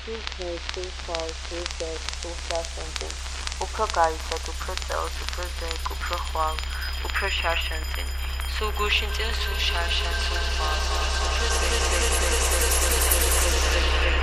K, K4, KZ, K7, უფრო გაიცეთ, უფრო წელს, უფრო ზეგ, უფრო ხვალ, უფრო შარშანწინ, სულ გუშინ წინ, სულ შარშან, სულ ხვალ, უფრო ზეგ.